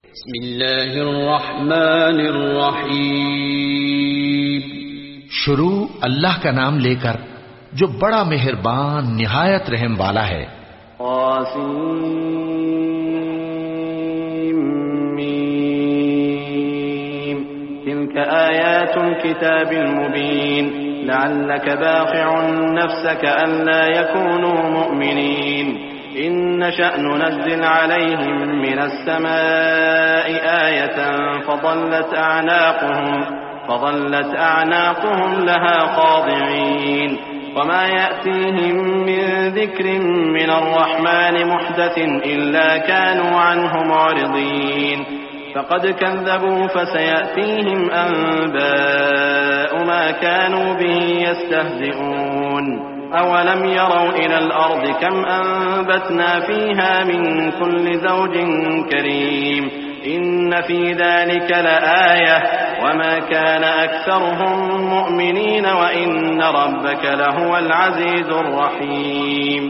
बिस्मिल्लाहिर्रहमानिर्रहीम। शुरू अल्लाह का नाम लेकर जो बड़ा मेहरबान निहायत रहम वाला है। तिल्क आयातुल किताबिल मुबीन लअल्लक बाखिउन नफ्सक अल्ला यकूनू मुमिनीन इन नशअ नुनज़्ज़िल अलैहिम मिनस समाई आयतन फज़ल्लत अअनाक़ुहुम लहा ख़ादिईन वमा यअतीहिम मिन ज़िक्रिन मिनर रहमानि मुहदसिन इल्ला कानू अन्हु मुअरिदीन फ़क़द कज़्ज़बू फसयअतीहिम अन्बाअु मा कानू बिही यस्तहज़िऊन अवलम यरौ इलल अर्दि कम अनबतना फ़ीहा मिन कुल्लि ज़ौजिन करीम इन्न फ़ी ज़ालिका लआयह वमा कान अक्सरुहुम मुअमिनीन व इन्न रब्बक लहुवल अज़ीज़ुर रहीम।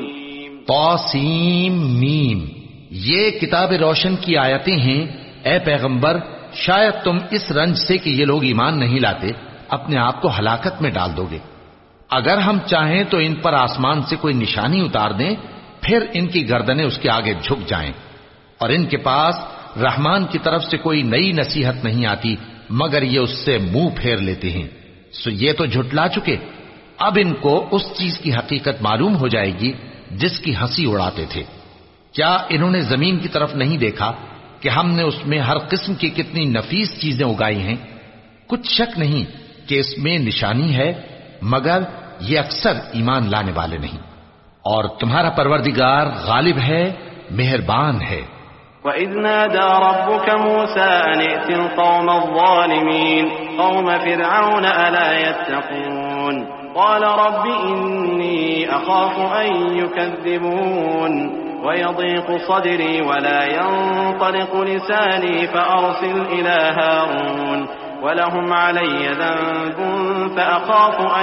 तौसीम मीम, ये किताब रोशन की आयतें हैं। ए पैगंबर, शायद तुम इस रंज से कि ये लोग ईमान नहीं लाते अपने आप को हलाकत में डाल दोगे। अगर हम चाहें तो इन पर आसमान से कोई निशानी उतार दें, फिर इनकी गर्दनें उसके आगे झुक जाएं, और इनके पास रहमान की तरफ से कोई नई नसीहत नहीं आती मगर ये उससे मुंह फेर लेते हैं। सो ये तो झुटला चुके, अब इनको उस चीज की हकीकत मालूम हो जाएगी जिसकी हंसी उड़ाते थे। क्या इन्होंने जमीन की तरफ नहीं देखा कि हमने उसमें हर किस्म की कितनी नफीस चीजें उगाई हैं? कुछ शक नहीं कि इसमें निशानी है, मगर ये अक्सर ईमान लाने वाले नहीं। और तुम्हारा परवरदिगार गालिब है, मेहरबान है। वइज़ नादा रब्बुक मूसा अन इतिल क़ौमज़ ज़ालिमीन क़ौम फ़िरऔन अला यत्तक़ून क़ाल रब्बि इन्नी अख़ाफ़ु अन युकज़्ज़िबून वयज़ीक़ु सदरी वला यंतलिक़ु लिसानी फ़अरसिल इला हारून वलहुम अलय्य ज़न्बुन फ़अख़ाफ़ु अन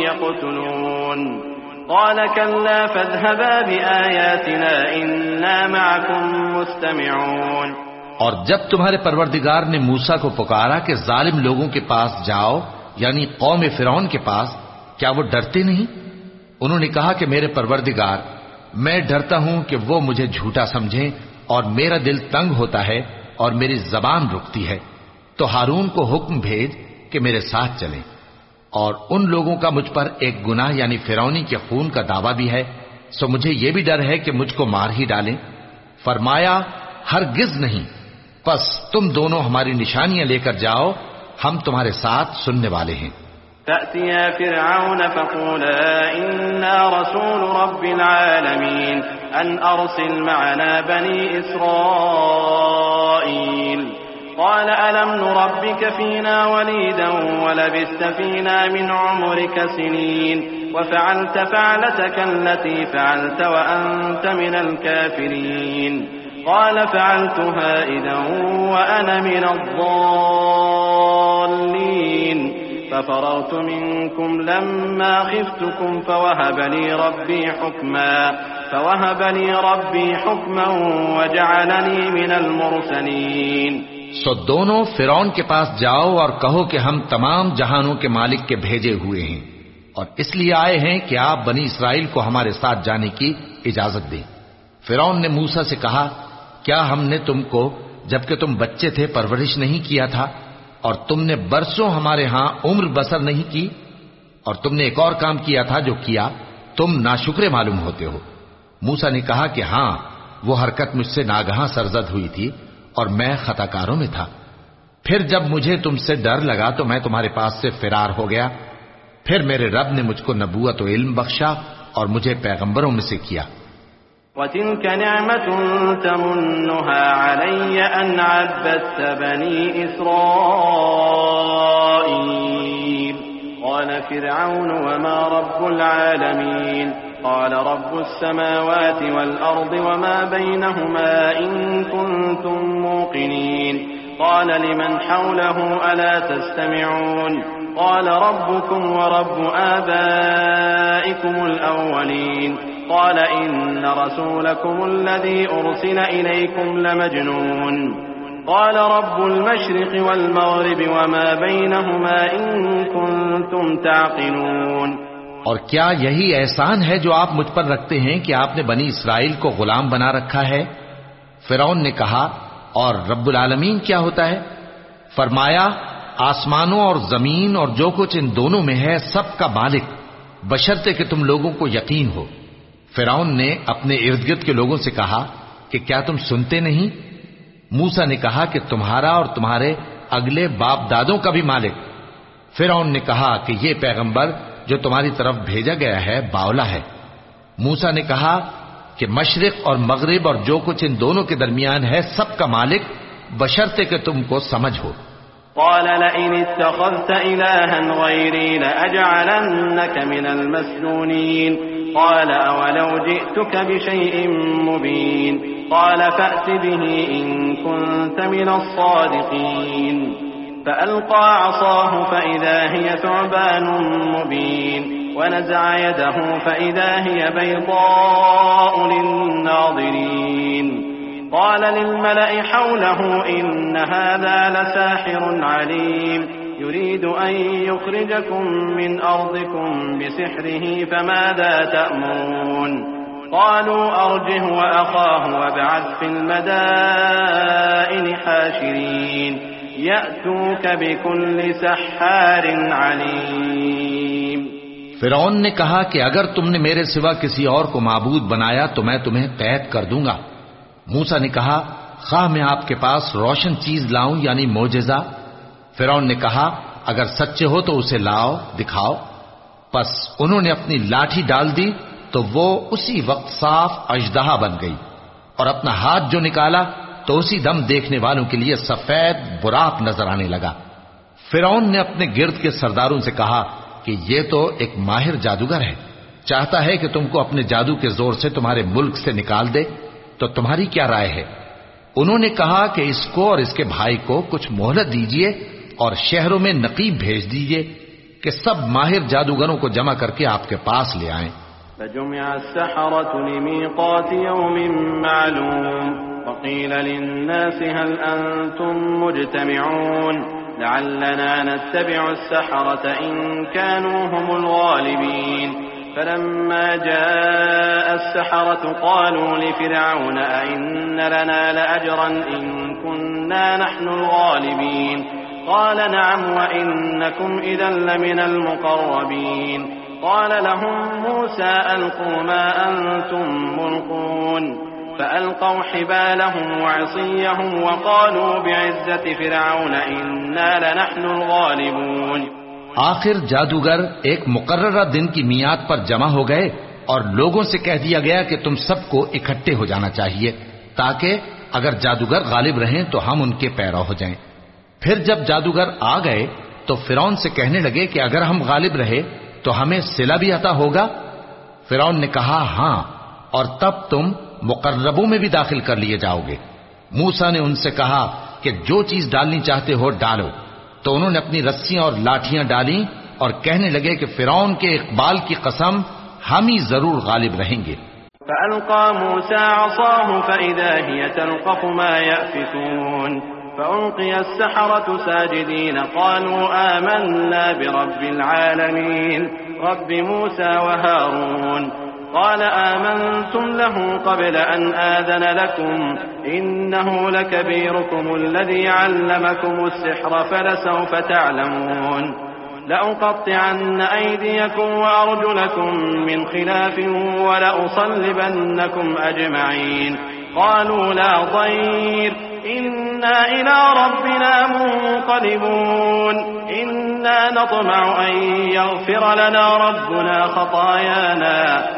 यक़्तुलून क़ाल कल्ला फ़ाज़हबा बिआयातिना इन्ना मअकुम मुस्तमिऊन। और जब तुम्हारे परवरदिगार ने मूसा को पुकारा कि जालिम लोगों के पास जाओ, यानी कौम फिरौन के पास, क्या वो डरते नहीं? उन्होंने कहा कि मेरे परवरदिगार, मैं डरता हूं कि वो मुझे झूठा समझें और मेरा दिल तंग होता है और मेरी जबान रुकती है। तो हारून को हुक्म भेज कि मेरे साथ चलें। और उन लोगों का मुझ पर एक गुनाह यानी फिरौनी के खून का दावा भी है, सो मुझे यह भी डर है कि मुझको मार ही डालें। फरमाया, हरगिज नहीं, बस तुम दोनों हमारी निशानियां लेकर जाओ, हम तुम्हारे साथ सुनने वाले हैं। फअतिया फ़िरऔन फ़क़ूला इन्ना रसूलु रब्बिल आलमीन अन अरसिल मअना बनी इस्राईल क़ाल अलम नुरब्बिक फ़ीना वलीदन वलबिस्त फ़ीना मिन उम्रिक सिनीन वफ़अलत फ़अलतक अल्लती फ़अलत वअन्त मिनल काफ़िरीन क़ाल फ़अलतुहा इज़न वअना मिनज़्ज़ाल्लीन फ़फ़ररतु मिनकुम लम्मा ख़िफ़्तुकुम फ़वहब ली रब्बी हुक्मन वजअलनी मिनल मुरसलीन। सो दोनों फिरौन के पास जाओ और कहो कि हम तमाम जहानों के मालिक के भेजे हुए हैं और इसलिए आए हैं कि आप बनी इसराइल को हमारे साथ जाने की इजाजत दें। फिरौन ने मूसा से कहा, क्या हमने तुमको जबकि तुम बच्चे थे परवरिश नहीं किया था और तुमने बरसों हमारे यहां उम्र बसर नहीं की? और तुमने एक और काम किया था जो किया, तुम नाशुक्रे मालूम होते हो। मूसा ने कहा कि हां, वो हरकत मुझसे नागहां सरजद हुई थी और मैं खताकारों में था। फिर जब मुझे तुमसे डर लगा तो मैं तुम्हारे पास से फिरार हो गया। फिर मेरे रब ने मुझको नबूवत व इल्म बख्शा और मुझे पैगंबरों में से किया। वतिल्क निअमतुन तमुन्नुहा अलय्य अन अब्बदत बनी इस्राईल क़ाल फ़िरऔन वमा रब्बुल आलमीन क़ाल रब्बुस समावाति वल अर्दि वमा बैनहुमा इन कुन्तुम मूक़िनीन क़ाल लिमन हौलहु अला तस्तमिऊन क़ाल रब्बुकुम व रब्बु आबाइकुमुल अव्वलीन क़ाल इन्न रसूलकुमुल्लज़ी उर्सिल इलैकुम लमजनून। क़ाल रब्बुल मशरिक़ि वल मग़रिबि वमा बैनहुमा इन कुन्तुम ताक़िलून। और क्या यही एहसान है जो आप मुझ पर रखते हैं कि आपने बनी इसराइल को गुलाम बना रखा है? फिरौन ने कहा, और रब्बुल आलमीन क्या होता है? फरमाया, आसमानों और जमीन और जो कुछ इन दोनों में है सब का मालिक, बशर्ते कि तुम लोगों को यकीन हो। फिरौन ने अपने इर्द गिर्द के लोगों से कहा कि क्या तुम सुनते नहीं? मूसा ने कहा कि तुम्हारा और तुम्हारे अगले बाप दादों का भी मालिक। फिरौन ने कहा कि ये पैगंबर जो तुम्हारी तरफ भेजा गया है बावला है। मूसा ने कहा कि मशरिक और मगरिब और जो कुछ इन दोनों के दरमियान है सबका मालिक, बशर्ते कि तुमको समझ हो। क़ाल लइन इत्तख़ज़्त इलाहन ग़ैरी लअजअलन्नक मिनल मस्जूनीन। क़ाल अवलौ जि'तुक बिशैइन मुबीन। क़ाल फ़अ्त बिही इन कुन्त मिनस सादिक़ीन। फ़अल्क़ा असाहु फ़इज़ा हिय थुअबानुम मुबीन वनज़अ यदहु फ़इज़ा हिय बैज़ाअु लिन्नाज़िरीन। क़ाल लिल्मलइ हौलहु इन्न हाज़ा लसाहिरुन अलीम युरीदु अन युख़रिजकुम मिन अर्दिकुम बिसिहरिही फ़माज़ा तअमुरून। क़ालू अर्जिह वअख़ाहु वब्अथ फ़िल मदाइनि हाशिरीन यअतूक बिकुल्लि सह्हारिन अलीम। फिरौन ने कहा कि अगर तुमने मेरे सिवा किसी और को माबूद बनाया तो मैं तुम्हें कैद कर दूंगा। मूसा ने कहा, खाह मैं आपके पास रोशन चीज लाऊं यानी मोजेजा? फिरौन ने कहा, अगर सच्चे हो तो उसे लाओ, दिखाओ। बस उन्होंने अपनी लाठी डाल दी तो वो उसी वक्त साफ अजदहा बन गई, और अपना हाथ जो निकाला तो उसी दम देखने वालों के लिए सफेद बुराक नजर आने लगा। फिरौन ने अपने गिर्द के सरदारों से कहा कि ये तो एक माहिर जादूगर है, चाहता है कि तुमको अपने जादू के जोर से तुम्हारे मुल्क से निकाल दे, तो तुम्हारी क्या राय है? उन्होंने कहा कि इसको और इसके भाई को कुछ मोहलत दीजिए और शहरों में नकीब भेज दीजिए कि सब माहिर जादूगरों को जमा करके आपके पास ले आएं। फजुमिअ अस्सहरतु लिमीक़ाति यौमिन मालूम वक़ील लिन्नासि हल अंतुम मुज्तमिऊन लअल्लना नत्तबिअ अस्सहरत इन कानू हुमुल गालिबीन। फलम्मा जाअ अस्सहरतु क़ालू लिफ़िरऔन अइन्न लना लअजरन इन कुन्ना नहनुल गालिबीन। क़ाल नअम वइन्नकुम इज़न लमिनल मुक़र्रबीन। क़ाल लहुम मूसा अल्क़ू मा अंतुम मुल्क़ून। फ़अल्क़ौ हिबालहुम वअसिय्यहुम वक़ालू बिइज़्ज़ति फ़िरऔन इन्ना लनहनुल गालिबून। आखिर जादूगर एक मुकर्ररा दिन की मियाद पर जमा हो गए और लोगों से कह दिया गया कि तुम सबको इकट्ठे हो जाना चाहिए, ताकि अगर जादूगर गालिब रहें तो हम उनके पैरव हो जाएं। फिर जब जादूगर आ गए तो फिरौन से कहने लगे कि अगर हम गालिब रहे तो हमें सिला भी अता होगा? फिरौन ने कहा, हां, और तब तुम मुकर्रबों में भी दाखिल कर लिए जाओगे। मूसा ने उनसे कहा कि जो चीज डालनी चाहते हो डालो। तो उन्होंने अपनी रस्सियां और लाठियां डाली और कहने लगे कि फिरौन के इकबाल की कसम, हम ही जरूर गालिब रहेंगे। फ़अल्क़ा मूसा असाहु फ़इज़ा हिय तल्क़फ़ु मा यअफ़िकून। फ़उल्क़िय अस्सहरतु साजिदीन क़ालू आमन्ना बिरब्बिल आलमीन रब्बि मूसा व हारून। क़ाल आमन्तुम लहु क़ब्ल अन आज़न लकुम इन्नहु लकबीरुकुमु ल्लज़ी अल्लमकुमुस्सिह्र फ़लसawfa तअलमून। लअक़त्तिअन्न अयदियकुम वअरजुलकुम मिन ख़िलाफ़िन वलअुصल्लिबन्नकुम अजमईन। क़ालू ला ضय्र इन्ना इला रब्बिना मुन्क़लिबून। इन्ना नत्मअ अन यग़फ़िर लना रब्बुना ख़तायाना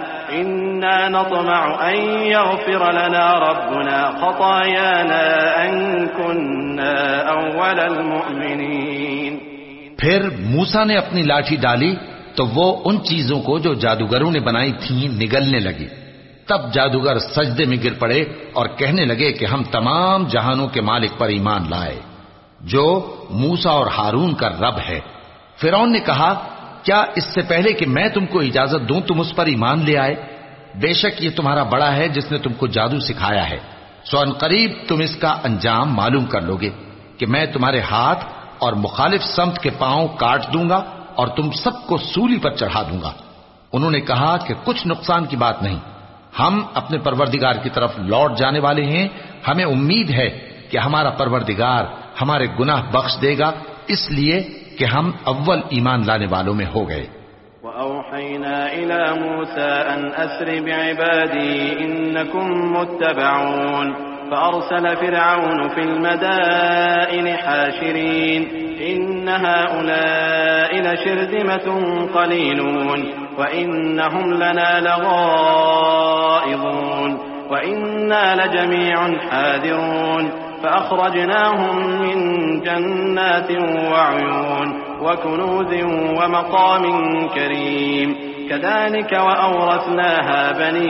अन कुन्ना अव्वलल मुअमिनीन। फिर मूसा ने अपनी लाठी डाली तो वो उन चीजों को जो जादूगरों ने बनाई थीं निगलने लगी। तब जादूगर सजदे में गिर पड़े और कहने लगे कि हम तमाम जहानों के मालिक पर ईमान लाए, जो मूसा और हारून का रब है। फिरौन ने कहा, क्या इससे पहले कि मैं तुमको इजाजत दूं तुम उस पर ईमान ले आए? बेशक ये तुम्हारा बड़ा है जिसने तुमको जादू सिखाया है। सो अनकरीब तुम इसका अंजाम मालूम कर लोगे कि मैं तुम्हारे हाथ और मुखालिफ समत के पांव काट दूंगा और तुम सबको सूली पर चढ़ा दूंगा। उन्होंने कहा कि कुछ नुकसान की बात नहीं, हम अपने परवरदिगार की तरफ लौट जाने वाले हैं, हमें उम्मीद है कि हमारा परवरदिगार हमारे गुनाह बख्श देगा, इसलिए कि हम अव्वल ईमान लाने वालों में हो गए। वअौहैना इला मूसा अन अस्रि बिइबादी इन्नकुम मुत्तबऊन फअरसल फिरऔन फिल मदाइन हाशिरीन इन्न हाउलाइ लशिरदिमतुन क़लीलून व इन्नहुम लना लगाइज़ून व इन्ना लजमीउन हादिरून فأخرجناهم من جنات وعيون وكنوز ومقام كريم كذلك وأورثناها بني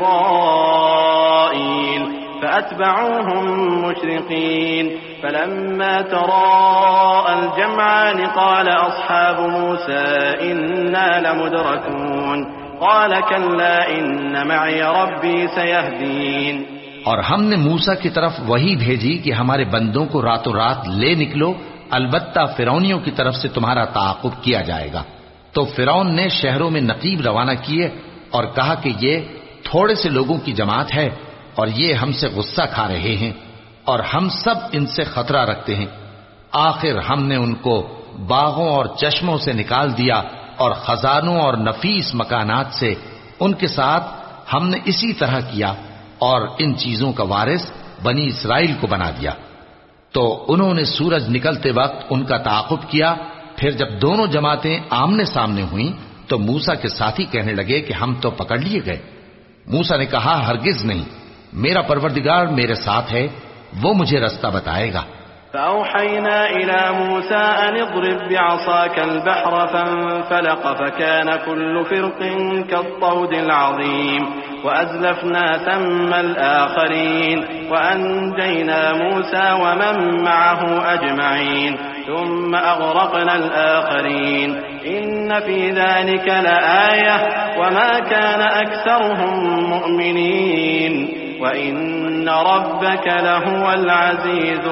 إسرائيل فأتبعوهم مشرقين فلما تراءى الجمعان قال أصحاب موسى إنا لمدركون قال كلا إن معي ربي سيهدين। और हमने मूसा की तरफ वही भेजी कि हमारे बंदों को रातों रात ले निकलो, अलबत्ता फिरौनियों की तरफ से तुम्हारा ताक़ुब किया जाएगा। तो फिरौन ने शहरों में नकीब रवाना किए और कहा कि ये थोड़े से लोगों की जमात है और ये हमसे गुस्सा खा रहे हैं और हम सब इनसे खतरा रखते हैं। आखिर हमने उनको बागों और चश्मों से निकाल दिया और खजानों और नफीस मकानात से उनके साथ हमने इसी तरह किया और इन चीजों का वारिस बनी इसराइल को बना दिया। तो उन्होंने सूरज निकलते वक्त उनका ताक़ुब किया। फिर जब दोनों जमातें आमने सामने हुई तो मूसा के साथी कहने लगे कि हम तो पकड़ लिए गए। मूसा ने कहा, हरगिज नहीं, मेरा परवरदिगार मेरे साथ है, वो मुझे रास्ता बताएगा। فأوحينا إلى موسى أن اضرب بعصاك البحر فانفلق فكان كل فرق كالطود العظيم وأزلفنا ثم الآخرين وأنجينا موسى ومن معه أجمعين ثم أغرقنا الآخرين إن في ذلك لآية وما كان أكثرهم مؤمنين وإن ربك لهو العزيز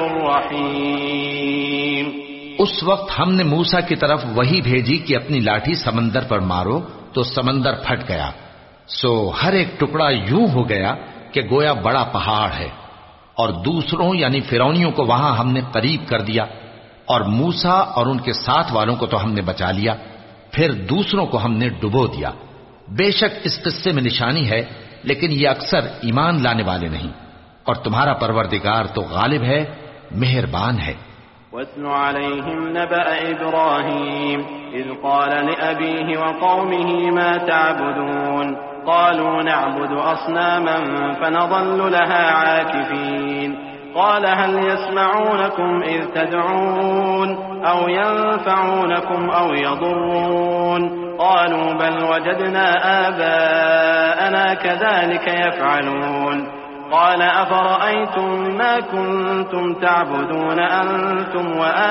الرحيم। उस वक्त हमने मूसा की तरफ वही भेजी कि अपनी लाठी समंदर पर मारो, तो समंदर फट गया। सो हर एक टुकड़ा यूं हो गया कि गोया बड़ा पहाड़ है। और दूसरों यानी फिरौनियों को वहां हमने करीब कर दिया और मूसा और उनके साथ वालों को तो हमने बचा लिया, फिर दूसरों को हमने डुबो दिया। बेशक इस किस्से में निशानी है, लेकिन ये अक्सर ईमान लाने वाले नहीं, और तुम्हारा परवरदिगार तो गालिब है, मेहरबान है। वत्लु अलैहिम नबअ इब्राहीम इज़ क़ाल लिअबीहि व क़ौमिहि मा तअबुदून क़ालू नअबुदु अस्नामन फनज़ल्लु लहा आकिफ़ीन क़ाल हल यस्मऊनकुम इज़ तदऊन औ यंफ़ऊनकुम औ यदुर्रून क़ालू बल वजदना आबाअना कज़ालिक यफ़अलून قال أفرأيتم ما كنتم تعبدون أنتم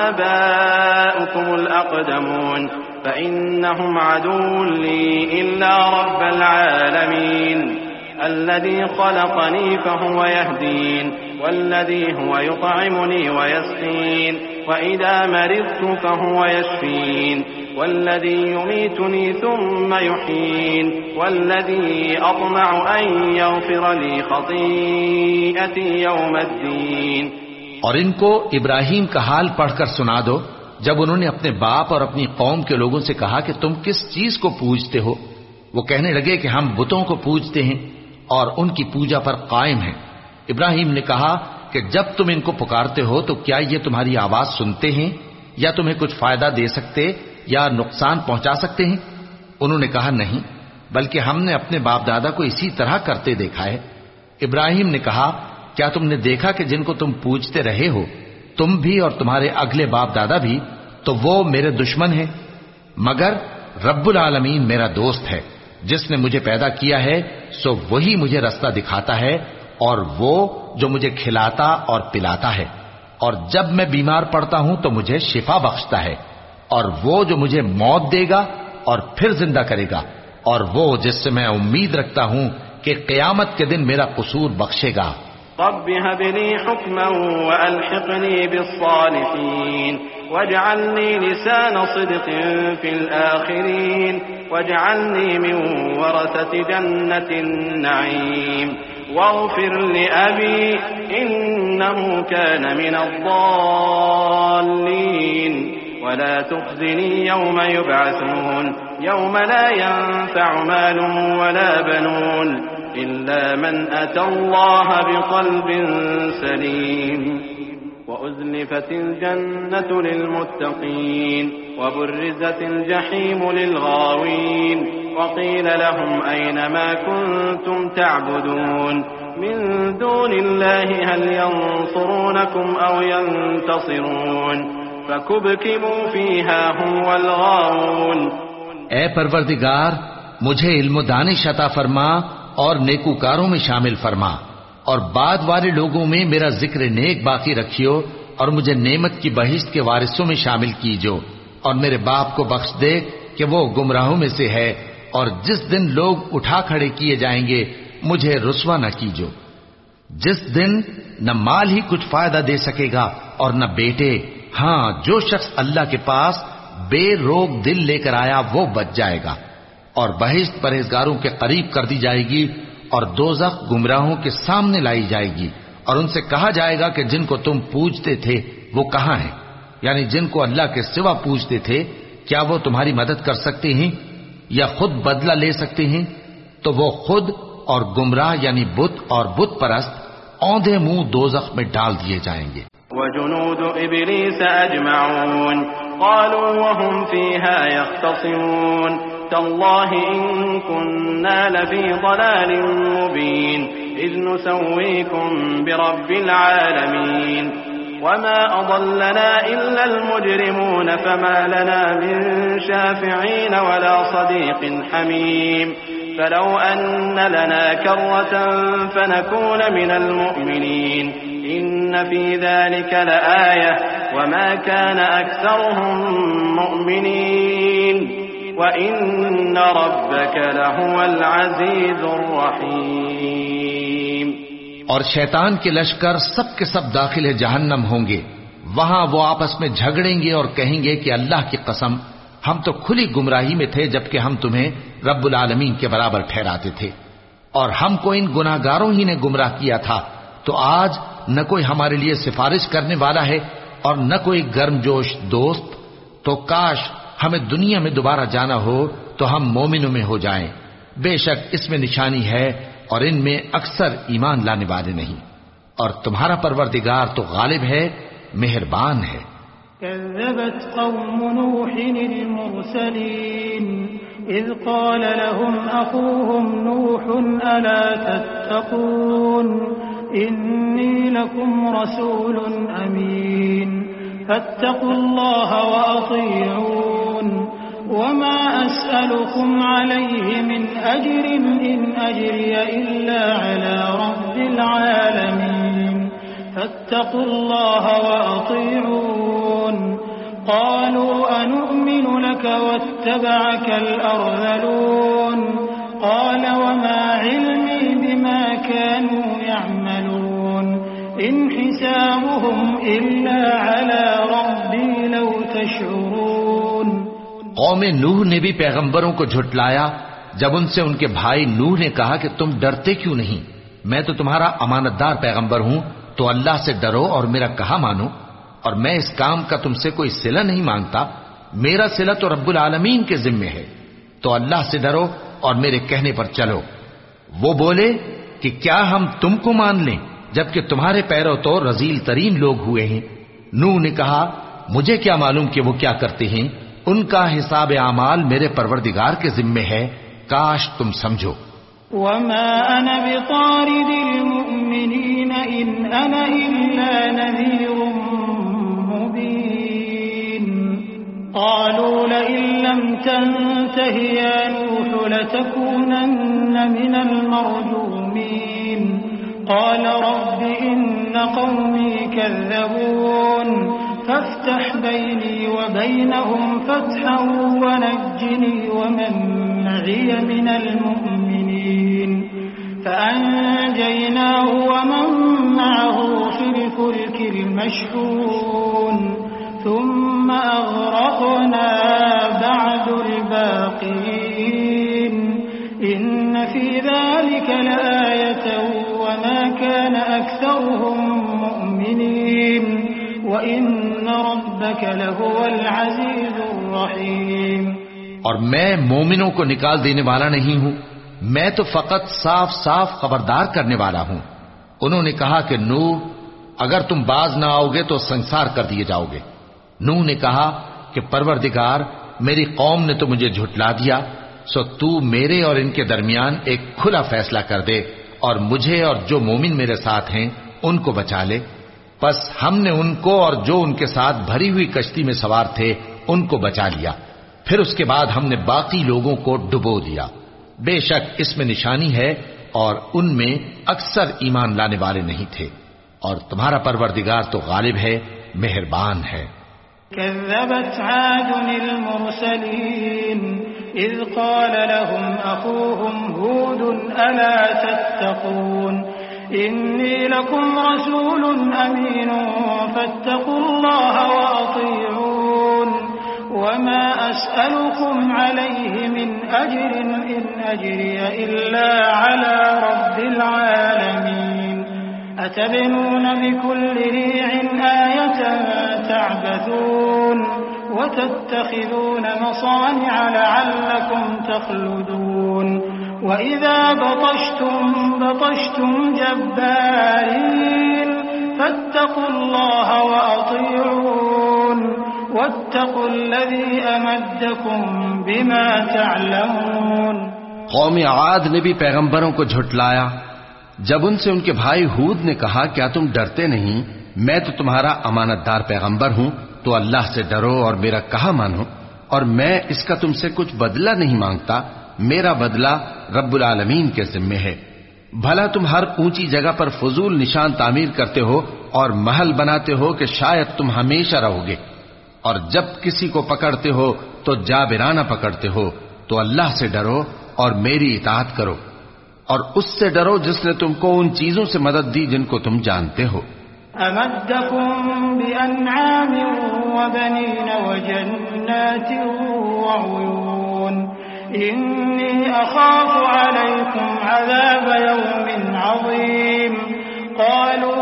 وآباؤكم الأقدمون فإنهم عدو لي إلا رب العالمين الذي خلقني فهو يهدين والذي هو يطعمني ويسقين وإذا مرضت فهو يشفين والذي يميتني ثم يحيين والذي أطمع أن يغفر لي خطيئتي يوم الدين। और इनको इब्राहिम का हाल पढ़कर सुना दो जब उन्होंने अपने बाप और अपनी कौम के लोगों से कहा कि तुम किस चीज को पूजते हो। वो कहने लगे कि हम बुतों को पूजते हैं और उनकी पूजा पर कायम हैं। इब्राहिम ने कहा कि जब तुम इनको पुकारते हो तो क्या ये तुम्हारी आवाज सुनते हैं या तुम्हें कुछ फायदा दे सकते या नुकसान पहुंचा सकते हैं? उन्होंने कहा, नहीं, बल्कि हमने अपने बाप दादा को इसी तरह करते देखा है। इब्राहिम ने कहा, क्या तुमने देखा कि जिनको तुम पूजते रहे हो, तुम भी और तुम्हारे अगले बाप दादा भी, तो वो मेरे दुश्मन हैं, मगर रब्बुल आलमीन मेरा दोस्त है। जिसने मुझे पैदा किया है सो वही मुझे रास्ता दिखाता है और वो जो मुझे खिलाता और पिलाता है, और जब मैं बीमार पड़ता हूं तो मुझे शिफा बख्शता है, और वो जो मुझे मौत देगा और फिर जिंदा करेगा, और वो जिससे मैं उम्मीद रखता हूं कि क़यामत के दिन मेरा कसूर बख्शेगा। रब्ब हब ली हुक्मन व अल्हिक़नी बिस्सालिहीन वजअलनी लिसान सिद्क़िन फिल आखिरीन वजअलनी मिन वरसति जन्नतिन नईम वग़फिर लिअबी इन्नहु कान मिनद्दाल्लीन वला तुख़ज़िनी यौम युबअसून यौम ला यंफ़अु मालुन वला बनून इल्ला मन अतल्लाह बिक़ल्बिन सलीम वउज़्लिफ़तिल जन्नतु लिलमुत्तक़ीन वबुर्रिज़तिल जहीम लिलगावीन वक़ील लहुम ऐन मा कुन्तुम तअबुदून मिन दूनिल्लाहि हल यंसुरूनकुम औ यंतसिरून फकुबकिबू फ़ीहा हुम वल गावून। ए परवरदिगार, मुझे इल्म दानिश अता फरमा और नेकूकारों में शामिल फरमा और बाद वाले लोगों में मेरा जिक्र नेक बाकी रखियो और मुझे नेमत की बहिश्त के वारिसों में शामिल कीजो और मेरे बाप को बख्श दे कि वो गुमराहों में से है और जिस दिन लोग उठा खड़े किए जाएंगे मुझे रुस्वा न कीजो, जिस दिन न माल ही कुछ फायदा दे सकेगा और न बेटे। हाँ, जो शख्स अल्लाह के पास बेरोग दिल लेकर आया वो बच जाएगा और बहिश्त परहेजगारों के करीब कर दी जाएगी और दोज़ख गुमराहों के सामने लाई जाएगी और उनसे कहा जाएगा कि जिनको तुम पूजते थे वो कहां हैं, यानी जिनको अल्लाह के सिवा पूजते थे, क्या वो तुम्हारी मदद कर सकते हैं या खुद बदला ले सकते हैं? तो वो खुद और गुमराह यानी बुत और बुत परस्त औंधे मुंह दोज़ख में डाल दिए जाएंगे। वजुनूद इब्लीस अजमऊन क़ालू वहुम फ़ीहा यख़्तसिमून तल्लाहि इन कुन्ना लफ़ी ज़लालिन मुबीन इज़ नुसव्वीकुम बिरब्बिल आलमीन वमा अज़ल्लना इल्लल मुजरिमून फमा लना मिन शाफ़िईन वला सदीक़िन हमीम फलौ अन्न लना कर्रतन फनकून मिनल मुअमिनीन इन्न फ़ी ज़ालिका लआयह वमा कान अक्सरुहुम मुअमिनीन व इन्न रब्बक लहुवल अज़ीज़ुर रहीम। और शैतान के लश्कर सब के सब दाखिल जहन्नम होंगे। वहां वो आपस में झगड़ेंगे और कहेंगे कि अल्लाह की कसम, हम तो खुली गुमराही में थे जबकि हम तुम्हें रब्बुल आलमीन के बराबर ठहराते थे और हमको इन गुनाहगारों ही ने गुमराह किया था। तो आज न कोई हमारे लिए सिफारिश करने वाला है और न कोई गर्मजोश दोस्त। तो काश हमें दुनिया में दोबारा जाना हो तो हम मोमिनों में हो जाएं। बेशक इसमें निशानी है और इनमें अक्सर ईमान लाने वाले नहीं। और तुम्हारा परवरदिगार तो गालिब है, मेहरबान है। कज़्ज़बत क़ौम नूहिनिल मुरसलीन इज़ क़ाल लहुम अख़ूहुम नूहुन अला तत्तक़ून इन्नी लकुम रसूलुन अमीन फत्तक़ुल्लाह व अतीऊन वमा अस्अलुकुम अलैहि मिन अज्रिन इन अज्रिय इल्ला अला रब्बिल आलमीन फत्तक़ुल्लाह व अतीऊन क़ालू अनु'मिनु लक वत्तबअकल अर्ज़लून क़ाल वमा इल्मी बिमा कानू यअमलून इन हिसाबुहुम इल्ला अला रब्बी लौ तशऊरून। कौम नूह ने भी पैगंबरों को झुटलाया जब उनसे उनके भाई नूह ने कहा कि तुम डरते क्यों नहीं, मैं तो तुम्हारा अमानतदार पैगंबर हूं, तो अल्लाह से डरो और मेरा कहा मानो। और मैं इस काम का तुमसे कोई सिला नहीं मांगता, मेरा सिला तो रब्बुल आलमीन के जिम्मे है, तो अल्लाह से डरो और मेरे कहने पर चलो। वो बोले कि क्या हम तुमको मान लें जबकि तुम्हारे पैरों तो रजील तरीन लोग हुए हैं। नूह ने कहा, मुझे क्या मालूम कि वो क्या करते हैं, उनका हिसाब आमाल मेरे परवरदिगार के जिम्मे है, काश तुम समझो। वमा अना बितारिदिल मुमिनीन इन अना इल्ला नज़ीरुम मुबीन क़ालू लइन लम तंतहि या नूह लतकूनन्न मिनल मरजूमीन क़ाल रब्बि इन्न क़ौमी कज़्ज़बून फफ्तह बैनी व बैनहुम फ़त्हन वनज्जिनी वमन मዒय मिनल मुमिनीन फ़अन्जयनाहु वमन मशहून थुम्म अग़रक़ना बअदुल बाक़ीन इन्न फ़ी ज़ालिक लआयतन वमा कान अक्सरुहुम मुअमिनीन व इन्न रब्बक लहुवल अज़ीज़ुर रहीम। और मैं मोमिनों को निकाल देने वाला नहीं हूं, मैं तो फकत साफ साफ खबरदार करने वाला हूं। उन्होंने कहा कि नूह, अगर तुम बाज ना आओगे तो संसार कर दिए जाओगे। नूह ने कहा कि परवरदिगार, मेरी कौम ने तो मुझे झुठला दिया, सो तू मेरे और इनके दरमियान एक खुला फैसला कर दे और मुझे और जो मोमिन मेरे साथ हैं उनको बचा ले। बस हमने उनको और जो उनके साथ भरी हुई कश्ती में सवार थे उनको बचा लिया। फिर उसके बाद हमने बाकी लोगों को डुबो दिया। बेशक इसमें निशानी है और उनमें अक्सर ईमान लाने वाले नहीं थे, और तुम्हारा परवरदिगार तो गालिब है, मेहरबान है। कज़्ज़बत आदुल मुरसलीन इज़ क़ाल लहुम अख़ूहुम हूदुन अला तत्तक़ून इन्नी लकुम रसूलुन अमीनुन फत्तक़ुल्लाह व अतीऊन वमा अस्अलुकुम अलैहि मिन अज्रिन इन अज्रिय इल्ला अला रब्बिल आलमीन अतबनून बिकुल्लि रिइइन आयतन तअबसून वतत्तखिज़ून मसानिअ लअल्लकुम तख़लुदून वइज़ा बतश्तुम जब्बारीन फत्तक़ुल्लाह व अतीऊन वत्तक़ुल्लज़ी अमद्दकुम बिमा तअलमून। कौम आद ने भी पैगंबरों को झुठलाया जब उनसे उनके भाई हूद ने कहा, क्या तुम डरते नहीं? मैं तो तुम्हारा अमानतदार पैगंबर हूं, तो अल्लाह से डरो और मेरा कहा मानो, और मैं इसका तुमसे कुछ बदला नहीं मांगता। मेरा बदला रब्बुल आलमीन के जिम्मे है। भला तुम हर ऊंची जगह पर फजूल निशान तामीर करते हो और महल बनाते हो कि शायद तुम हमेशा रहोगे, और जब किसी को पकड़ते हो तो जाबिराना पकड़ते हो। तो अल्लाह से डरो और मेरी इताअत करो, और उससे डरो जिसने तुमको उन चीजों से मदद दी जिनको तुम जानते हो। अमद्दकुम बिअनआमिन व बनीन व जन्नातिन व उयून इन्नी अखाफु अलैकुम अज़ाब यौमिन अज़ीम क़ालू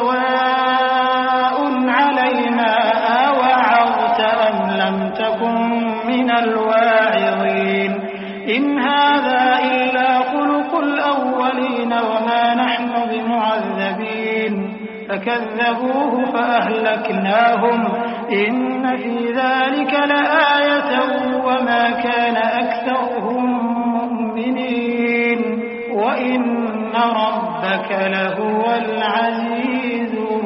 सवाउन अलैना अवअज़त अम लम तकुन मिनल वाइज़ीन इन हाज़ा इल्ला खुलुकुल अव्वलीन वमा नहनु बिमुअज़्ज़बीन फकज़्ज़बूहु फअहलकनाहुम इन्न फ़ी ज़ालिक लआयतन वमा कान अक्सरुहुम मुअमिनीन व इन्न रब्बक लहुवल अज़ीज़ुर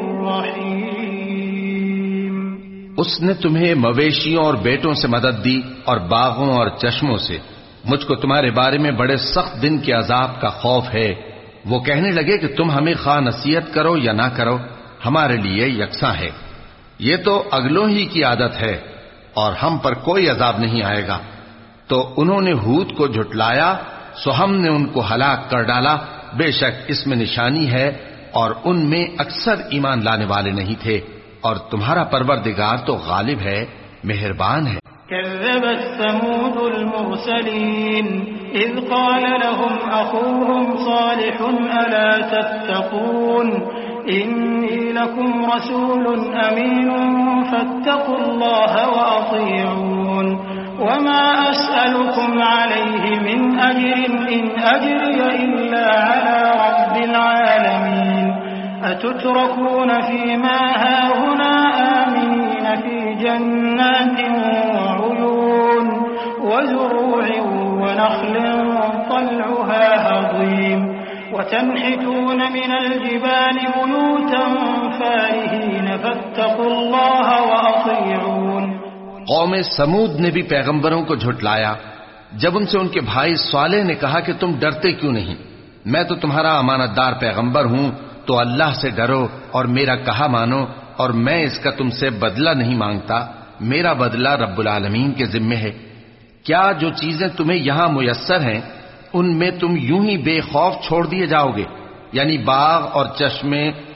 रहीम। उसने तुम्हें मवेशियों और बेटों से मदद दी और बागों और चश्मों से। मुझको तुम्हारे बारे में बड़े सख्त दिन के अजाब का खौफ है। वो कहने लगे कि तुम हमें खा नसीहत करो या ना करो, हमारे लिए यकसा है। ये तो अगलों ही की आदत है और हम पर कोई अजाब नहीं आएगा। तो उन्होंने हूद को झुठलाया, सो हमने उनको हलाक कर डाला। बेशक इसमें निशानी है और उनमें अक्सर ईमान लाने वाले नहीं थे, और तुम्हारा परवरदिगार तो गालिब है, मेहरबान है। कज़्ज़बत समूदुल मुरसलीन इज़ क़ाल लहुम अख़ूहुम सालिहुन अला तत्तक़ून इन्नी लकुम रसूलुन अमीनुन फत्तक़ुल्लाह व अतीऊन वमा अस्अलुकुम अलैहि मिन अज्रिन इन अज्रिय इल्ला अला रब्बिल आलमीन अतुत्रकून फीमा हाहुना आमिनीन फी जन्नातिन वउयून वज़ुरू'in वनख़्लिन तल्'ुहा हज़ीम वतन्हितून मिनल जिबालि बुयूतन फ़ारिहीन फत्तक़ुल्लाह व अतीऊन। कौम समूद ने भी पैगंबरों को झुठलाया जब उनसे उनके भाई स्वालेह ने कहा कि तुम डरते क्यों नहीं? मैं तो तुम्हारा अमानतदार पैगंबर हूं, तो अल्लाह से डरो और मेरा कहा मानो, और मैं इसका तुमसे बदला नहीं मांगता। मेरा बदला रब्बुल आलमीन के जिम्मे है। क्या जो चीजें तुम्हें यहां मुयस्सर हैं उनमें तुम यूं ही बेखौफ छोड़ दिए जाओगे? यानी बाग और चश्मे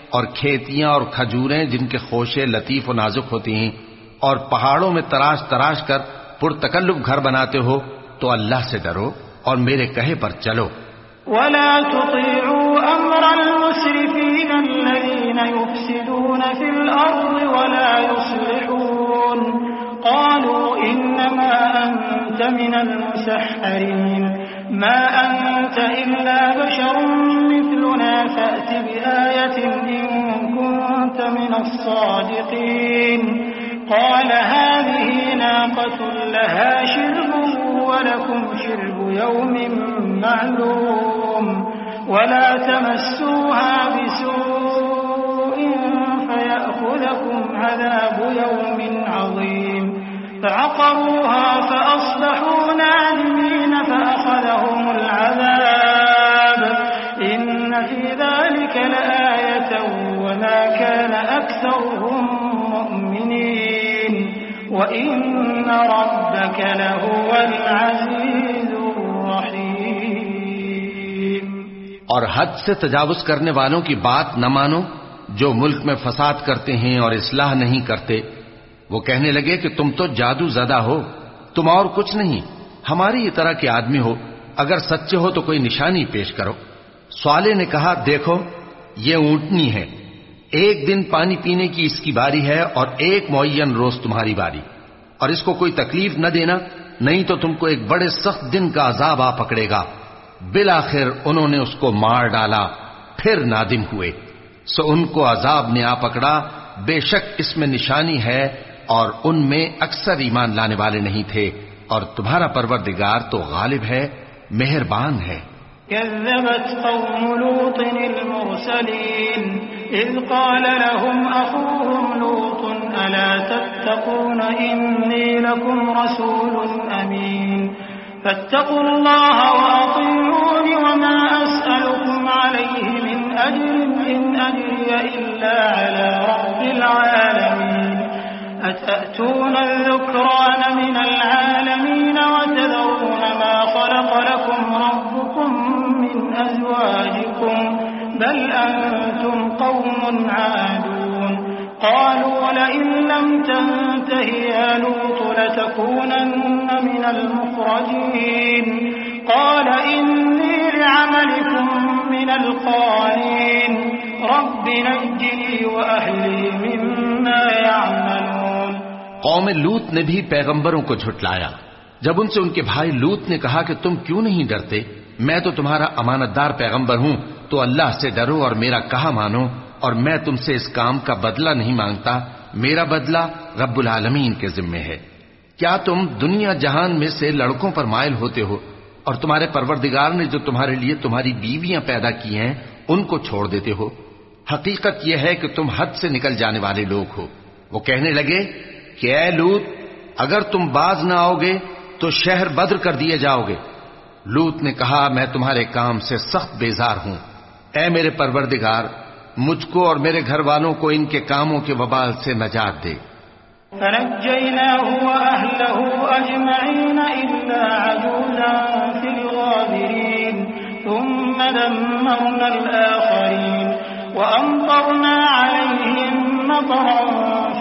और खेतियां और खजूरें जिनके खोशे लतीफ और नाजुक होती हैं, और पहाड़ों में तराश तराश कर पुरतकल्लुफ घर बनाते हो, तो अल्लाह से डरो और मेरे कहे पर चलो। वला तुतीउ अम्रल मुस्रिफीन अल्लज़ीना युफ्सिदून फिल अर्ज़ि वला युस्लिहून क़ालू इन्नमा अंत मिनल मुसहहरीन मा अंत इल्ला बशरुन मिथलुना फ़अति बिआयतिन इन कुन्त मिनस सादिक़ीन क़ाल हाज़िही नाक़तुन लहा शिर्बुन वलकुम शिर्बु यौमिन मालूम वला तमस्सूहा बिसूइन फयअख़ुज़कुम अज़ाबु यौमिन अज़ीम फ़अक़रूहा फ़अस्बहू नादिमीन फ़अख़ज़हुमुल अज़ाब इन्न फ़ी ज़ालिक लआयतन वमा कान अक्सरुहुम मुअमिनीन वइन्न रब्बक लहुवल अज़ीज़ुर रहीम। और हद से तजावुज करने वालों की बात न मानो, जो मुल्क में फसाद करते हैं और इस्लाह नहीं करते। वो कहने लगे कि तुम तो जादू ज़दा हो, तुम और कुछ नहीं, हमारी ही तरह के आदमी हो, अगर सच्चे हो तो कोई निशानी पेश करो। स्वाले ने कहा, देखो ये ऊंटनी है, एक दिन पानी पीने की इसकी बारी है और एक मुअय्यन रोज तुम्हारी बारी, और इसको कोई तकलीफ न देना, नहीं तो तुमको एक बड़े सख्त दिन का अजाब आ पकड़ेगा। बिलाखिर उन्होंने उसको मार डाला, फिर नादिम हुए, सो उनको अजाब ने आ पकड़ा। बेशक इसमें निशानी है और उनमें अक्सर ईमान लाने वाले नहीं थे, और तुम्हारा परवरदिगार तो गालिब है, मेहरबान है। कज़्ज़बत क़ौमु लूतिन अल-मुरसलीन इज़ क़ाल लहुम अख़ूहुम लूतुन अला तत्तक़ून इन्नी लकुम रसूलुन अमीन फत्तक़ुल्लाह व अतीऊनी वमा अस्अलुकुम अलैहि मिन अज्रिन इन अज्रिय इल्ला अला रब्बिल आलमीन अतअतून अज़्ज़ुक्रान मिनल आलमीन वतज़रून मा ख़लक़ लकुम रब्बुकुम मिन अज़वाजिकुम बल अंतुम क़ौमुन आदून क़ालू लइन लम तंतहि या लूत लतकूनन्न मिनल मुख़रजीन क़ाल इन्नी लिअमलिकुम मिनल क़ालीन रब्बि नज्जिनी व अहली मिम्मा यअमलून। कौम लूत ने भी पैगंबरों को झुटलाया। जब उनसे उनके भाई लूत ने कहा कि तुम क्यों नहीं डरते, मैं तो तुम्हारा अमानतदार पैगंबर हूं, तो अल्लाह से डरो और मेरा कहा मानो, और मैं तुमसे इस काम का बदला नहीं मांगता, मेरा बदला रब्बुल आलमीन के जिम्मे है। क्या तुम दुनिया जहान में से लड़कों पर माइल होते हो, और तुम्हारे परवरदिगार ने जो तुम्हारे लिए तुम्हारी बीवियां पैदा की हैं उनको छोड़ देते हो? हकीकत यह है कि तुम हद से निकल जाने वाले लोग हो। वो कहने लगे कि ऐ लूत, अगर तुम बाज न आओगे तो शहर बद्र कर दिए जाओगे। लूत ने कहा, मैं तुम्हारे काम से सख्त बेजार हूं। ऐ मेरे परवरदिगार, मुझको और मेरे घर वालों को इनके कामों के वबाल से नजात दे। फनज्जयनाहु व अहलहु अजमईन इल्ला अजूज़न फिल गाबिरीन थुम्मा दम्मरना अल-आखरीन व अमतरना अलैहिम मतरन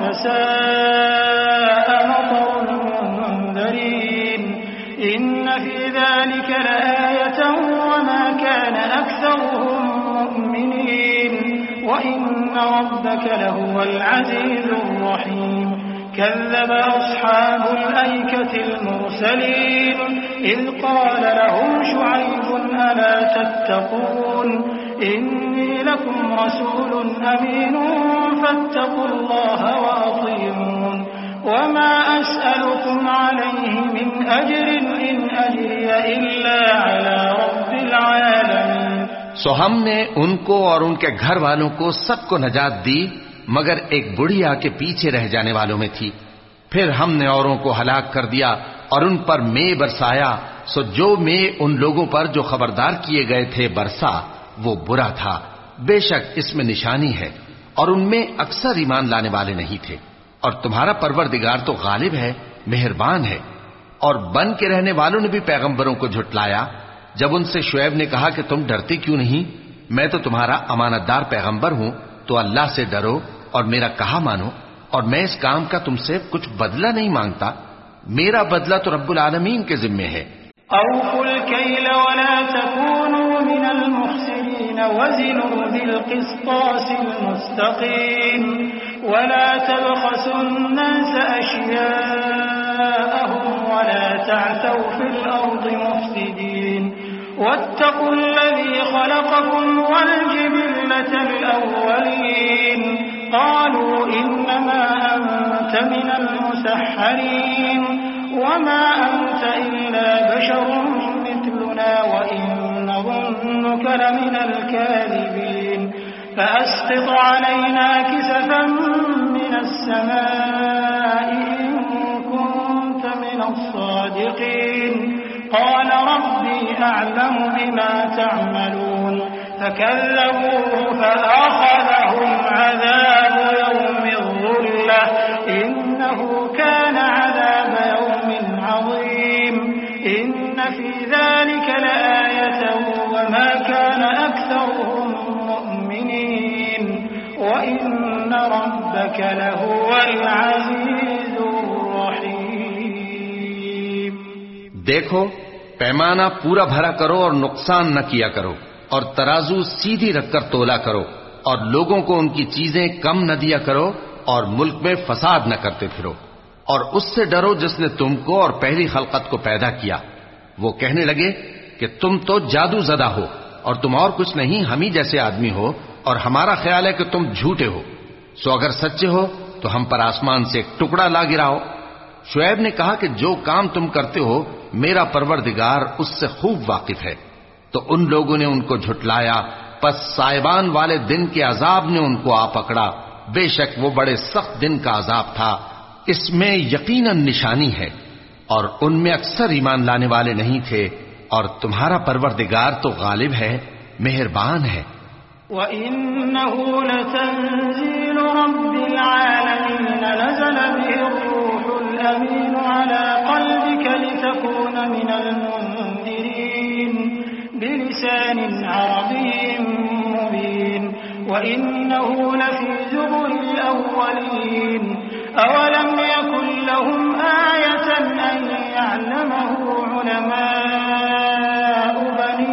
फसाअ मतरुल मुंज़रीन इन्न फी ज़ालिका लआयतन व मा कान अक्सरुहुम मुअमिनीन व इन्न रब्बक लहुवल अज़ीज़ुर रहीम। कज़्ज़ब अस्हाबुल ऐकतिल मुरसलीन इज़ क़ाल लहुम शुअय्बुन अला तत्तक़ून इन्नी लकुम रसूलुन अमीनुन फत्तक़ुल्लाह व अतीऊन वमा अस्अलुकुम अलैहि मिन अज्रिन इन अज्रिय इल्ला अला रब्बिल आलमीन। सो हमने उनको और उनके घर वालों को सबको नजात दी, मगर एक बुढ़िया के पीछे रह जाने वालों में थी। फिर हमने औरों को हलाक कर दिया और उन पर मे बरसाया। सो जो मे उन लोगों पर जो खबरदार किए गए थे बरसा, वो बुरा था। बेशक इसमें निशानी है और उनमें अक्सर ईमान लाने वाले नहीं थे, और तुम्हारा परवरदिगार तो गालिब है, मेहरबान है। और बन के रहने वालों ने भी पैगंबरों को झुटलाया। जब उनसे शुएब ने कहा कि तुम डरते क्यों नहीं, मैं तो तुम्हारा अमानतदार पैगंबर हूं, तो अल्लाह से डरो और मेरा कहा मानो, और मैं इस काम का तुमसे कुछ बदला नहीं मांगता, मेरा बदला तो रब्बुल आलमीन के जिम्मे है। औफुल कैल वला तकूनू मिनल मुख्सिरीन वज़िनू बिल क़िस्तासिल मुस्तक़ीम वला तबख़सुन नास अश्याअहुम वला तअतौ फिल अर्दि मुफ़्सिदीन वत्तक़ुल्लज़ी ख़लक़कुम वल जिबिल्लतल अव्वलीन क़ालू इन्नमा अंत मिनल मुसह्हरीन वमा अंत इल्ला बशरुम मिथलुना व इन नज़ुन्नुक लमिनल काज़िबीन फ़अस्क़ित अलैना किसफ़न मिनस समाइ इन कुन्त मिनस सादिक़ीन क़ाल रब्बी अअलमु बिमा तअमलून फ़कज़्ज़बूहु फ़अख़ज़हुम अज़ाबु यौमिज़ ज़ुल्लह इन्नहु कान अज़ाब यौमिन अज़ीम इन्न फ़ी ज़ालिक लआयतन वमा कान अक्सरुहुम मुअ्मिनीन व इन्न रब्बक लहुवल अज़ीज़ुर रहीम। देखो, पैमाना पूरा भरा करो और नुकसान न किया करो, और तराजू सीधी रखकर तोला करो, और लोगों को उनकी चीजें कम न दिया करो, और मुल्क में फसाद न करते फिरो, और उससे डरो जिसने तुमको और पहली खलकत को पैदा किया। वो कहने लगे कि तुम तो जादू ज़दा हो और तुम और कुछ नहीं, हम ही जैसे आदमी हो, और हमारा ख्याल है कि तुम झूठे हो। सो अगर सच्चे हो तो हम पर आसमान से एक टुकड़ा ला गिराओ। शुएब ने कहा कि जो काम तुम करते हो मेरा परवरदिगार उससे खूब वाकिफ है। तो उन लोगों ने उनको झुटलाया, पस साइबान वाले दिन के अजाब ने उनको आ पकड़ा। बेशक वो बड़े सख्त दिन का अजाब था, इसमें यकीनन निशानी है, और उनमें अक्सर ईमान लाने वाले नहीं थे। और तुम्हारा परवरदिगार तो गालिब है, मेहरबान है। वइन्नहु लतंजीलु रब्बिल आलमीन नज़ल बिर्रूहुल अमीन अला क़ल्बिक लितकून मिनल मुन्ज़िरीन बिलिसानिन अरबिय्यिन मुबीन वइन्नहु लफ़ी ज़ुबुरिल अव्वलीन अवलम यकुन लहुम आयतन अन यअलमहु उलमाउ बनी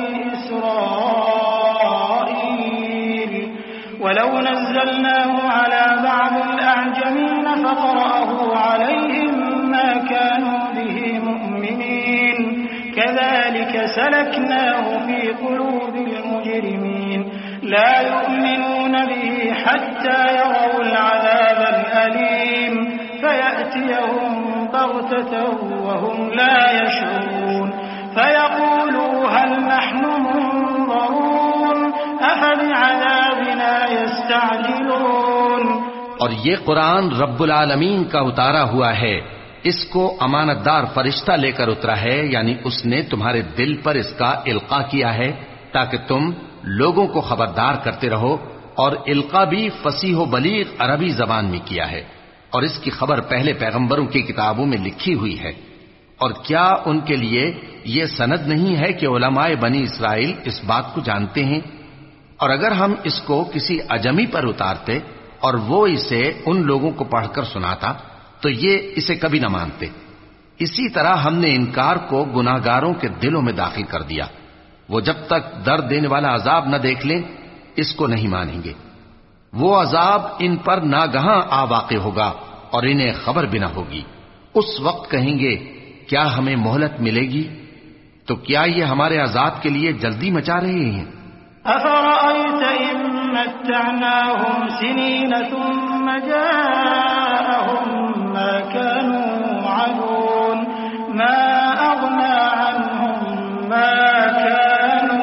इस्राईल वलौ नज़्ज़लनाहु अला बअदिल अअजमीन फ़क़रअहु अलैहिम मा कानू बिही मुअ्मिनीन कज़ालिक सलकनाहु फ़ी क़ुलूबिल मुजरिमीन ला यु'मिनून बिही हत्ता यरौल अज़ाबल अलीम फयअतियहुम बग़ततन वहुम ला यशऊरून फयक़ूलू हल नहनु मुनज़रून अफ़बिअज़ाबिना यस्तअजिलून। और ये कुरान रब्बुल आलमीन का उतारा हुआ है, इसको अमानतदार फरिश्ता लेकर उतरा है, यानी उसने तुम्हारे दिल पर इसका इल्का किया है ताकि तुम लोगों को खबरदार करते रहो। और इल्का भी फसीह बलीग अरबी जबान में किया है, और इसकी खबर पहले पैगंबरों की किताबों में लिखी हुई है। और क्या उनके लिए ये सनद नहीं है कि उलमाए बनी इसराइल इस बात को जानते हैं? और अगर हम इसको किसी अजमी पर उतारते और वो इसे उन लोगों को पढ़कर सुनाता तो ये इसे कभी न मानते। इसी तरह हमने इनकार को गुनाहगारों के दिलों में दाखिल कर दिया। वो जब तक दर्द देने वाला अजाब न देख लें इसको नहीं मानेंगे। वो अजाब इन पर नागहां आ वाक़े होगा और इन्हें खबर भी न होगी। उस वक्त कहेंगे क्या हमें मोहलत मिलेगी? तो क्या ये हमारे अजाब के लिए जल्दी मचा रहे हैं? अफ़रअयत इन मत्तअनाहुम सिनीन थुम्मा जाअहुम मा कानू युअदून मा अग़ना अन्हुम मा कानू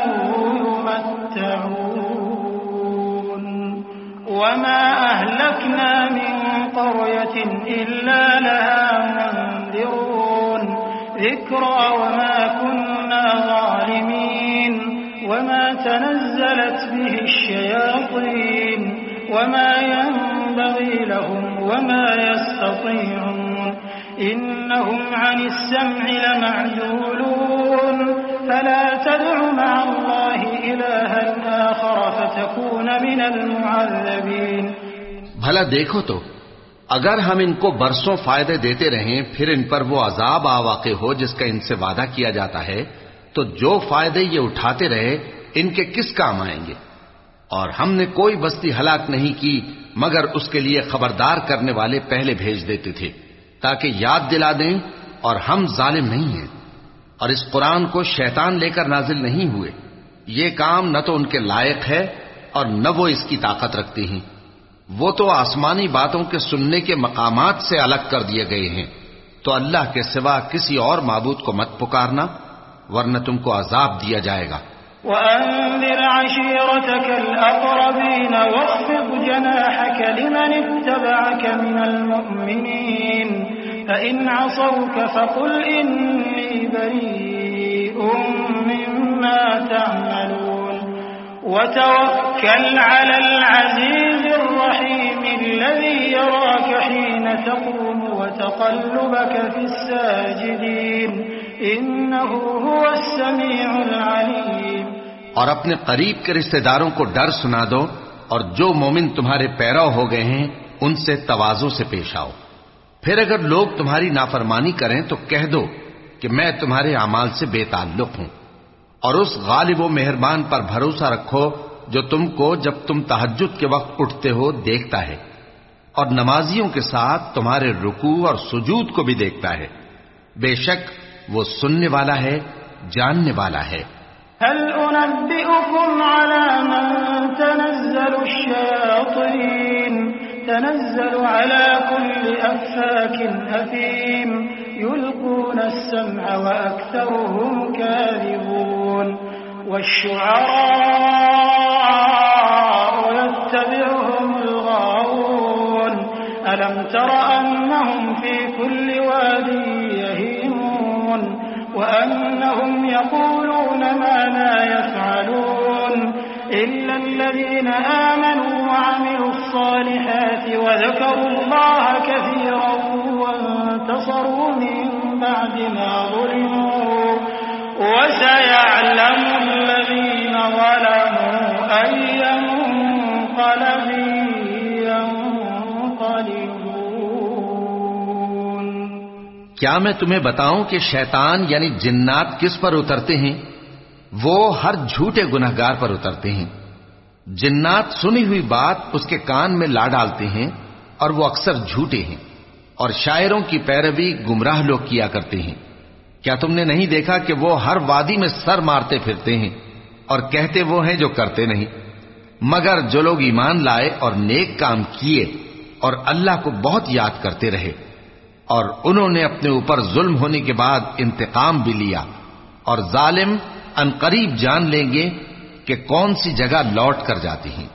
युमत्तऊन वमा अहलकना मिन क़रयतिन इल्ला लहा मुन्ज़िरून ज़िक्रा वमा कुन्ना ज़ालिमीन वमा तनज़्ज़लत बिहि अश्शयातीन वमा यंबगी लहुम वमा यस्ततीऊन इन्नहुम अनिस्सम'i लमअज़ूलून फला तद'ु मअल्लाहि इलाहन आखर फतकून मिनल मुअज़्ज़बीन। भला देखो तो अगर हम इनको बरसों फायदे देते रहें फिर इन पर वो अजाब आवाक़े हो जिसका इनसे वादा किया जाता है, तो जो फायदे ये उठाते रहे इनके किस काम आएंगे। और हमने कोई बस्ती हलाक नहीं की मगर उसके लिए खबरदार करने वाले पहले भेज देते थे ताकि याद दिला दें, और हम जालिम नहीं हैं। और इस कुरान को शैतान लेकर नाजिल नहीं हुए, ये काम न तो उनके लायक है और न वो इसकी ताकत रखते हैं। वो तो आसमानी बातों के सुनने के मकामात से अलग कर दिए गए हैं। तो अल्लाह के सिवा किसी और माबूद को मत पुकारना वरना तुमको अजाब दिया जाएगा। वअन्ज़िर अशीरतकल अक़रबीन वख़्फ़िज़ जनाहक लिमन इत्तबअक मिनल मुअ्मिनीन फ़इन असौक फ़क़ुल इन्नी बरीउम मिम्मा तअमलून वतवक्कल अलल अज़ीज़िर रहीम अल्लज़ी यराक हीन तक़ूम वतक़ल्लुबक फ़िस्साजिदीन इन्नहु हुवस समीउल अलीम। और अपने करीब के रिश्तेदारों को डर सुना दो, और जो मोमिन तुम्हारे पैरव हो गए हैं उनसे तवाज़ो से पेश आओ। फिर अगर लोग तुम्हारी नाफरमानी करें तो कह दो कि मैं तुम्हारे अमाल से बेताल्लुक हूं, और उस गालिब व मेहरबान पर भरोसा रखो जो तुमको जब तुम तहज्जुद के वक्त उठते हो देखता है, और नमाजियों के साथ तुम्हारे रुकू और सुजूद को भी देखता है। बेशक वो सुनने वाला है, जानने वाला है। हल उनब्बिउकुम अला मन तनज़्ज़लु श्शयातीन तनज़्ज़लु अला कुल्लि अफ़्फ़ाकिन असीम युल्क़ून अस्समअ व अक्सरुहुम काज़िबून वश्शुअराअ यत्तबिउहुमुल गावून अलम तर अन्नहुम फ़ी कुल्लि वादिन यहीमून वअन्नहुम यक़ूलून मा ला यफ़अलून इल्ला अल्लज़ीना आमनू वअमिलुस्सालिहाति वज़करुल्लाह कसीरन वंतसरू मिन बअदि मा ज़ुलिमू वसयअलमु अल्लज़ीना ज़लमू अय्य मुन्क़लबिन यन्क़लिबून। क्या मैं तुम्हें बताऊं कि शैतान यानी जिन्नात किस पर उतरते हैं? वो हर झूठे गुनहगार पर उतरते हैं। जिन्नात सुनी हुई बात उसके कान में ला डालते हैं और वो अक्सर झूठे हैं, और शायरों की पैरवी गुमराह लोग किया करते हैं। क्या तुमने नहीं देखा कि वो हर वादी में सर मारते फिरते हैं और कहते वो हैं जो करते नहीं। मगर जो लोग ईमान लाए और नेक काम किए और अल्लाह को बहुत याद करते रहे, और उन्होंने अपने ऊपर जुल्म होने के बाद इंतकाम भी लिया, और जालिम अनकरीब जान लेंगे कि कौन सी जगह लौट कर जाती हैं।